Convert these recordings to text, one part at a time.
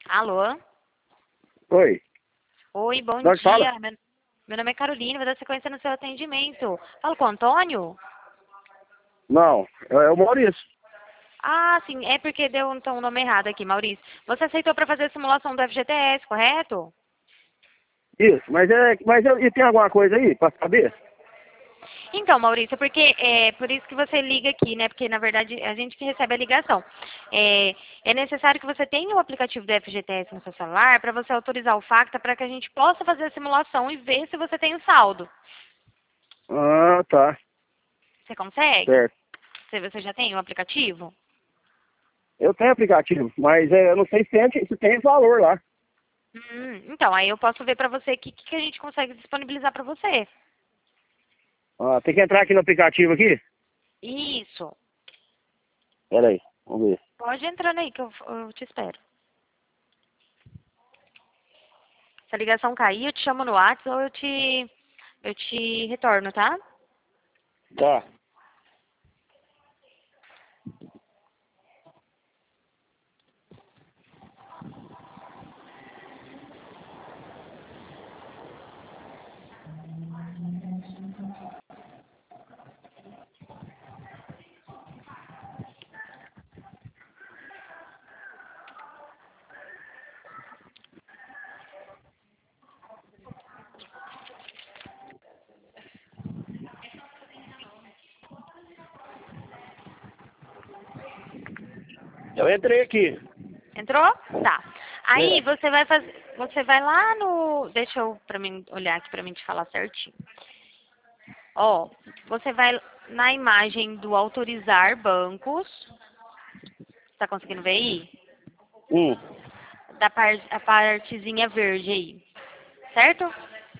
Alô? Oi, Oi, bom nós fala? dia. Meu nome é Carolina, vou dar sequência no seu atendimento. Falo com o Antônio? Não, é o Maurício. Ah, sim, é porque deu então um nome errado aqui, Maurício. Você aceitou para fazer a simulação do FGTS, correto? Isso, e tem alguma coisa aí pra saber? Então, Maurício, porque é por isso que você liga aqui, né? Porque na verdade a gente que recebe a ligação. É necessário que você tenha o aplicativo do FGTS no seu celular para você autorizar o Facta para que a gente possa fazer a simulação e ver se você tem o saldo. Ah, tá, Você consegue? certo. Se você já tem o aplicativo? Eu tenho aplicativo, mas eu não sei se tem valor lá. Então, aí eu posso ver pra você o que a gente consegue disponibilizar pra você. Ah, tem que entrar aqui no aplicativo aqui? Isso. Pera aí, vamos ver. Pode entrando aí que eu te espero. Se a ligação cair, eu te chamo no WhatsApp ou eu te retorno, tá? Tá. Eu entrei aqui. Entrou? Tá. Aí É. você vai lá no, deixa eu para mim olhar aqui pra mim te falar certinho. Ó, você vai na imagem do autorizar bancos. Tá conseguindo ver aí? Hum. A partezinha verde aí. Certo?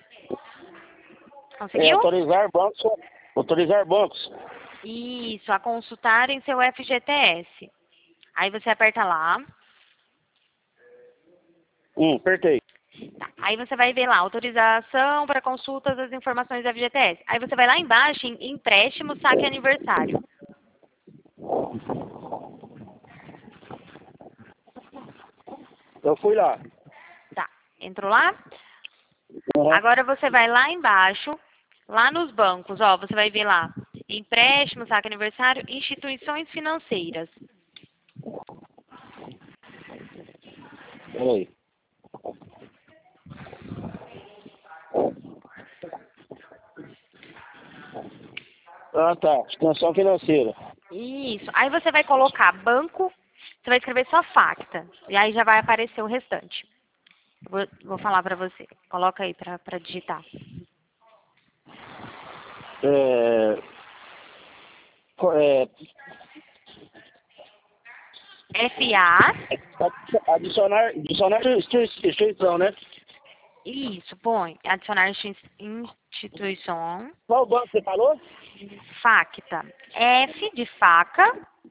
É, Conseguiu? autorizar bancos. Autorizar bancos. Isso, a consultarem seu FGTS. Aí você aperta lá. Apertei. Tá. Aí você vai ver lá, autorização para consultas das informações do FGTS. Aí você vai lá embaixo em empréstimo, saque aniversário. Eu fui lá. Tá. Entrou lá? Uhum. Agora você vai lá embaixo, lá nos bancos, ó, você vai ver lá, empréstimo, saque aniversário, instituições financeiras. Pera aí. Ah, tá. Extensão financeira. Isso. Aí você vai colocar banco, você vai escrever só Facta. E aí já vai aparecer o restante. Vou falar pra você. Coloca aí pra digitar. É, é, FA. adicionar instituição, né? Isso, põe. Adicionar instituição. Qual banco você falou? Facta. F de faca.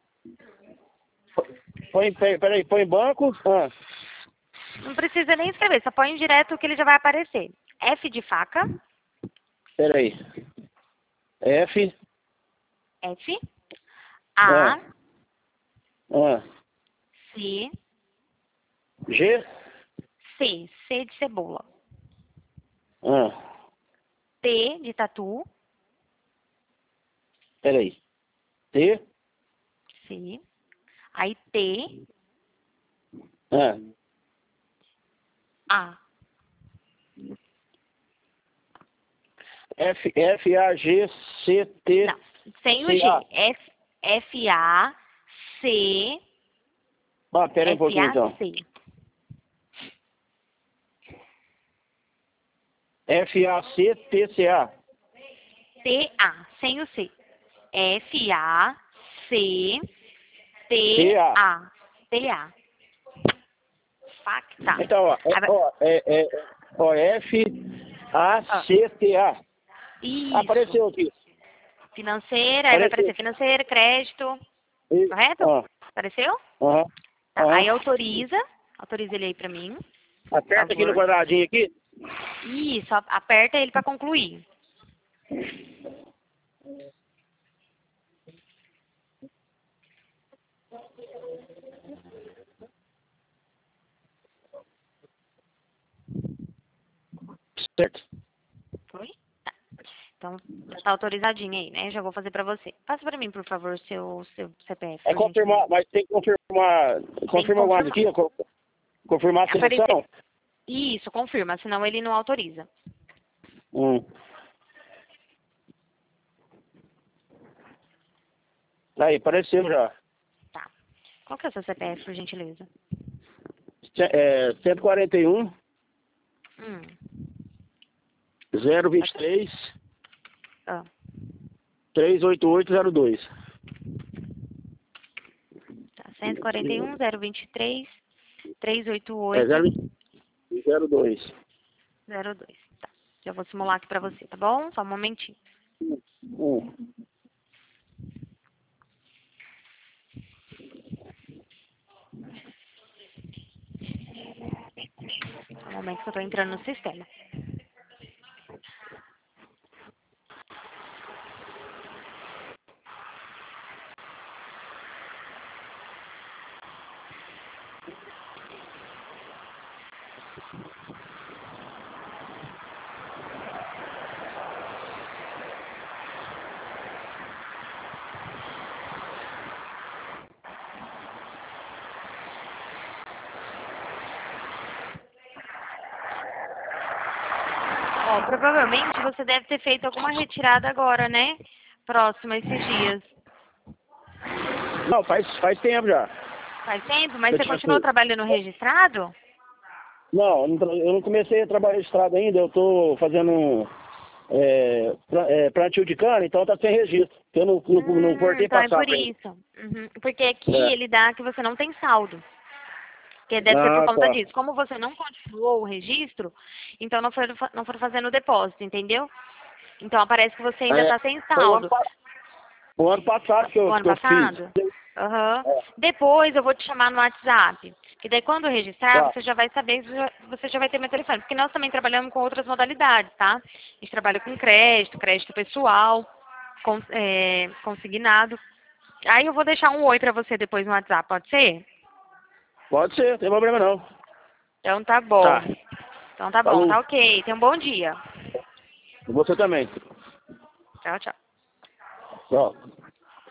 Peraí, põe banco. Ah, Não precisa nem escrever, só põe direto que ele já vai aparecer. F de faca. peraí. F. F. Ah, A. ah. C. G. C. C de cebola. Ah, T de tatu. peraí. T. C. Aí T. Ah, A. A, G, C, T, Não, sem o C, A. G. F, A, C, Ah, pera aí um F, pouquinho A, então. C. F, A, C, T, C, A. T, A, sem o C. F, A, C, T, T, A. A. T, A. Facta. Então, ó, F, A, Ó, C, T, A. isso. Apareceu aqui. Financeira, aí vai Apareceu. aparecer financeira, crédito. Correto? Ó, Apareceu? aham, Tá. aham. Aí autoriza. Autoriza ele aí pra mim, por Aperta aqui no favor. quadradinho aqui. Isso, aperta ele pra concluir. Certo. Foi? Tá. Então, já tá autorizadinho aí, né? Já vou fazer pra você. Passa pra mim, por favor, seu CPF. É por confirmar, gentileza. mas tem que confirmar. Tem que Confirma o confirmar. aqui, confirmar a seleção. Isso, confirma, senão ele não autoriza. Hum. Aí, apareceu já. Tá. Qual que é o seu CPF, por gentileza? 141 Hum. 023 Ah. 38802. Tá. 141, 023, 388, 002. 02. Tá. Já vou simular aqui pra você, tá bom? Só um momentinho. Hum. Só um momento que eu tô entrando no sistema. Ó, provavelmente você deve ter feito alguma retirada agora, né? Próximo a esses dias. Não, faz tempo já. Faz tempo, mas Eu você tinha continua feito. trabalhando registrado? Não, eu não comecei a trabalhar registrado ainda. Eu tô fazendo plantio de cana, então tá sem registro. Eu não cortei Então é passar por pra ele. isso. Uhum. Porque aqui É. ele dá que você não tem saldo. Que deve ser por Ah, conta tá. disso. Como você não continuou o registro, então não foram fazendo o depósito, entendeu? Então aparece que você ainda É, está sem foi saldo. o ano passado que O eu, ano que eu fiz. passado? Aham. É, Depois eu vou te chamar no WhatsApp. Que daí quando registrar, tá. você já vai saber, você já vai ter meu telefone. Porque nós também trabalhamos com outras modalidades, tá? A gente trabalha com crédito pessoal, consignado. Aí eu vou deixar um oi pra você depois no WhatsApp, pode ser? Pode ser, não tem problema não. Então tá bom. Tá. Então tá bom, Falou. tá ok. Tenha um bom dia. Você também. Tchau, tchau. Tchau.